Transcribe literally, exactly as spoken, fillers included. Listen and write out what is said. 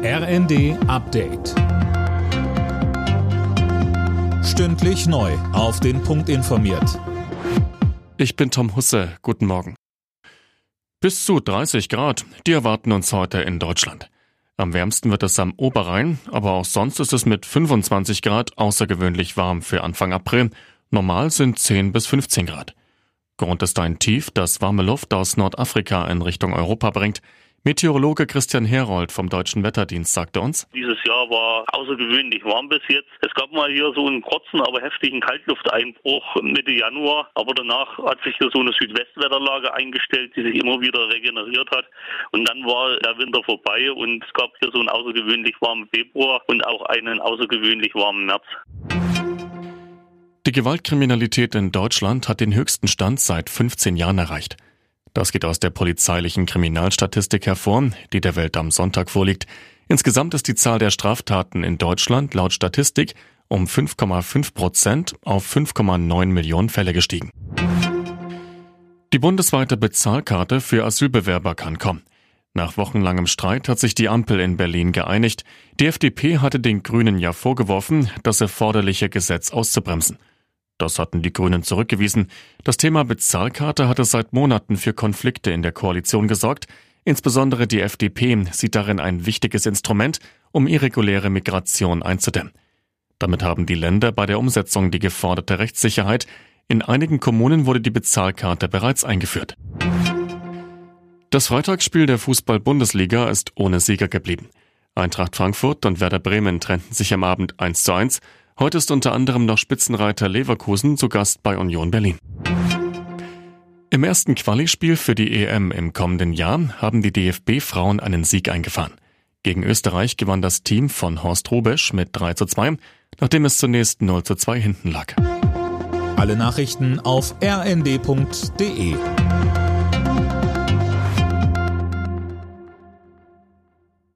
R N D Update. Stündlich neu auf den Punkt informiert. Ich bin Tom Husse. Guten Morgen. Bis zu dreißig Grad, die erwarten uns heute in Deutschland. Am wärmsten wird es am Oberrhein, aber auch sonst ist es mit fünfundzwanzig Grad außergewöhnlich warm für Anfang April. Normal sind zehn bis fünfzehn Grad. Grund ist ein Tief, das warme Luft aus Nordafrika in Richtung Europa bringt. Meteorologe Christian Herold vom Deutschen Wetterdienst sagte uns: Dieses Jahr war außergewöhnlich warm bis jetzt. Es gab mal hier so einen kurzen, aber heftigen Kaltlufteinbruch Mitte Januar. Aber danach hat sich hier so eine Südwestwetterlage eingestellt, die sich immer wieder regeneriert hat. Und dann war der Winter vorbei und es gab hier so einen außergewöhnlich warmen Februar und auch einen außergewöhnlich warmen März. Die Gewaltkriminalität in Deutschland hat den höchsten Stand seit fünfzehn Jahren erreicht. Das geht aus der polizeilichen Kriminalstatistik hervor, die der Welt am Sonntag vorliegt. Insgesamt ist die Zahl der Straftaten in Deutschland laut Statistik um fünf Komma fünf Prozent auf fünf Komma neun Millionen Fälle gestiegen. Die bundesweite Bezahlkarte für Asylbewerber kann kommen. Nach wochenlangem Streit hat sich die Ampel in Berlin geeinigt. Die F D P hatte den Grünen ja vorgeworfen, das erforderliche Gesetz auszubremsen. Das hatten die Grünen zurückgewiesen. Das Thema Bezahlkarte hatte seit Monaten für Konflikte in der Koalition gesorgt. Insbesondere die F D P sieht darin ein wichtiges Instrument, um irreguläre Migration einzudämmen. Damit haben die Länder bei der Umsetzung die geforderte Rechtssicherheit. In einigen Kommunen wurde die Bezahlkarte bereits eingeführt. Das Freitagsspiel der Fußball-Bundesliga ist ohne Sieger geblieben. Eintracht Frankfurt und Werder Bremen trennten sich am Abend eins zu eins. Heute ist unter anderem noch Spitzenreiter Leverkusen zu Gast bei Union Berlin. Im ersten Quali-Spiel für die E M im kommenden Jahr haben die D F B-Frauen einen Sieg eingefahren. Gegen Österreich gewann das Team von Horst Hrubesch mit drei zu zwei, nachdem es zunächst null zu zwei hinten lag. Alle Nachrichten auf r n d punkt d e.